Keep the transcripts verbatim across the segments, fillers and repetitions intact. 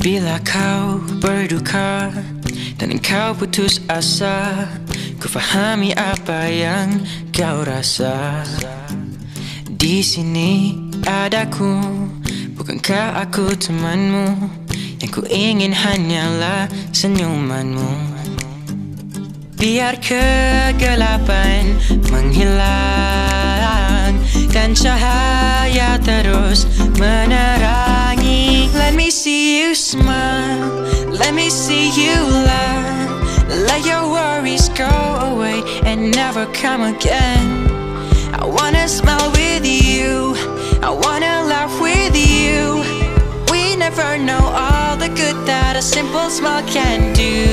Bila kau berduka dan engkau putus asa, ku fahami apa yang kau rasa. Di sini adaku, bukankah aku temanmu? Yang ku ingin hanyalah senyumanmu. Biar kegelapan menghilang dan cahaya terus menerangi. Let me see you smile, let me see you laugh. Let your worries go away and never come again. I wanna smile with you, I wanna laugh with you. We never know all the good that a simple smile can do.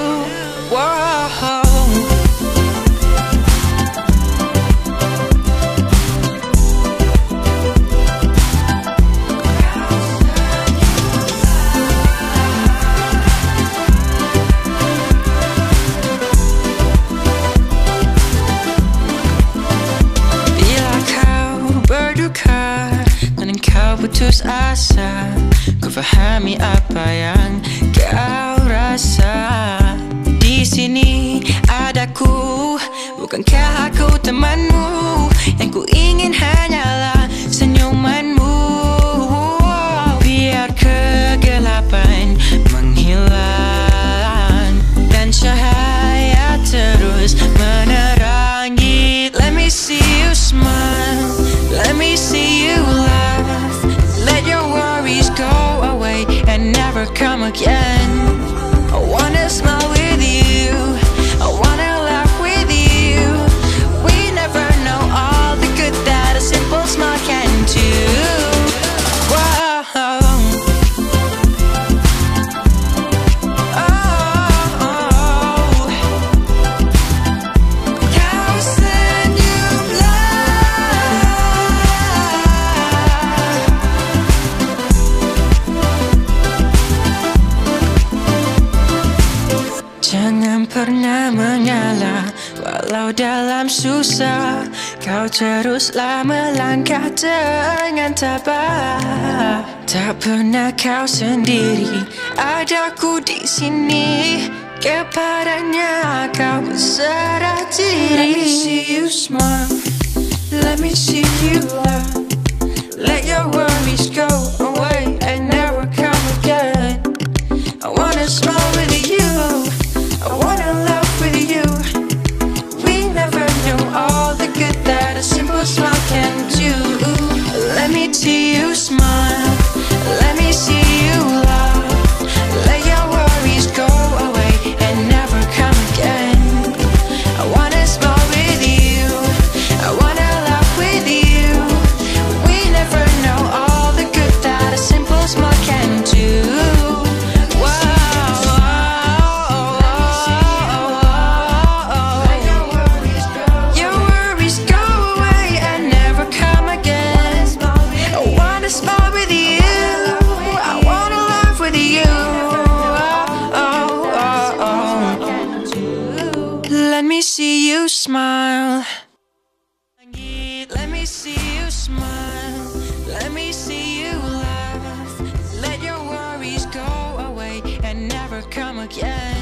Whoa. Putus asa, ku fahami apa yang kau rasa. Di sini adaku, bukankah aku temanmu? Yang ku ingin hanyalah senyumanmu. Biar kegelapan menghilang dan cahaya terus menerangi. Let me see you smile, let me see you laugh. Let your worries go away and never come again. I wanna smile with you, I wanna laugh with you. We never know all the good that a simple smile can do. Whoa. Jangan pernah mengalah, walau dalam susah. Kau teruslah melangkah dengan tabah. Tak pernah kau sendiri, adaku di sini. Kepadanya kau berserah diri. Let me see you smile, let me see you laugh. Let your worries go away and never come again. I wanna smile with you, I wanna laugh with you. We never know all the good that a simple smile can do. Let me see you smile, let me see you laugh. Let your worries go away and never come again. I wanna smile with you, I wanna laugh with you. We never know all the good that a simple smile can do. Let me see you smile. Let me see you smile. Let me see you laugh. Let your worries go away and never come again.